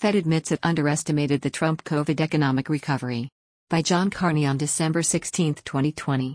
Fed admits it underestimated the Trump COVID economic recovery. By John Carney on December 16, 2020.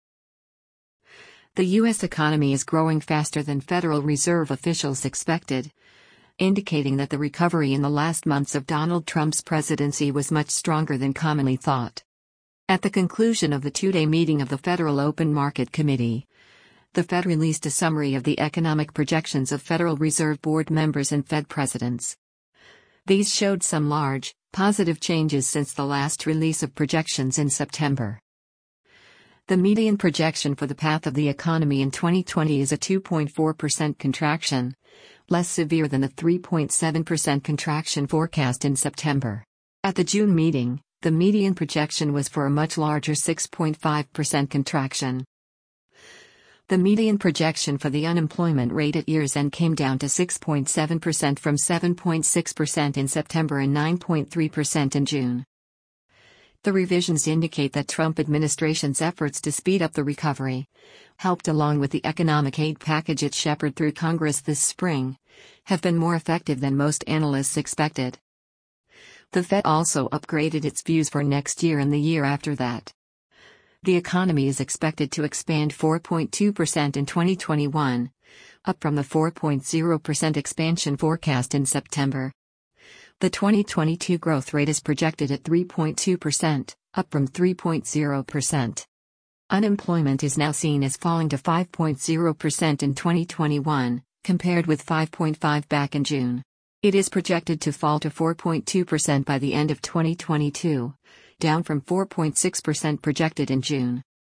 The U.S. economy is growing faster than Federal Reserve officials expected, indicating that the recovery in the last months of Donald Trump's presidency was much stronger than commonly thought. At the conclusion of the two-day meeting of the Federal Open Market Committee, the Fed released a summary of the economic projections of Federal Reserve Board members and Fed presidents. These showed some large, positive changes since the last release of projections in September. The median projection for the path of the economy in 2020 is a 2.4% contraction, less severe than the 3.7% contraction forecast in September. At the June meeting, the median projection was for a much larger 6.5% contraction. The median projection for the unemployment rate at year's end came down to 6.7% from 7.6% in September and 9.3% in June. The revisions indicate that Trump administration's efforts to speed up the recovery, helped along with the economic aid package it shepherded through Congress this spring, have been more effective than most analysts expected. The Fed also upgraded its views for next year and the year after that. The economy is expected to expand 4.2% in 2021, up from the 4.0% expansion forecast in September. The 2022 growth rate is projected at 3.2%, up from 3.0%. Unemployment is now seen as falling to 5.0% in 2021, compared with 5.5% back in June. It is projected to fall to 4.2% by the end of 2022, down from 4.6% projected in June.